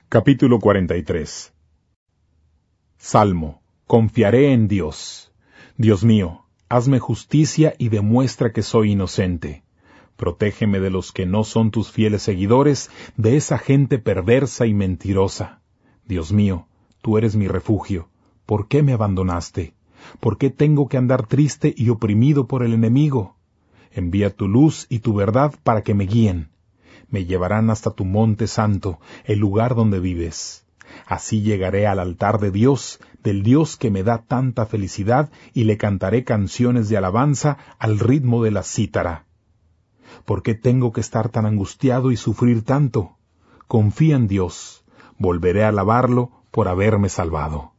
Capítulo 43. Salmo. Confiaré en Dios. Dios mío, hazme justicia y demuestra que soy inocente. Protégeme de los que no son tus fieles seguidores, de esa gente perversa y mentirosa. Dios mío, tú eres mi refugio. ¿Por qué me abandonaste? ¿Por qué tengo que andar triste y oprimido por el enemigo? Envía tu luz y tu verdad para que me guíen. Me llevarán hasta tu monte santo, el lugar donde vives. Así llegaré al altar de Dios, del Dios que me da tanta felicidad, y le cantaré canciones de alabanza al ritmo de la cítara. ¿Por qué tengo que estar tan angustiado y sufrir tanto? Confía en Dios. Volveré a alabarlo por haberme salvado.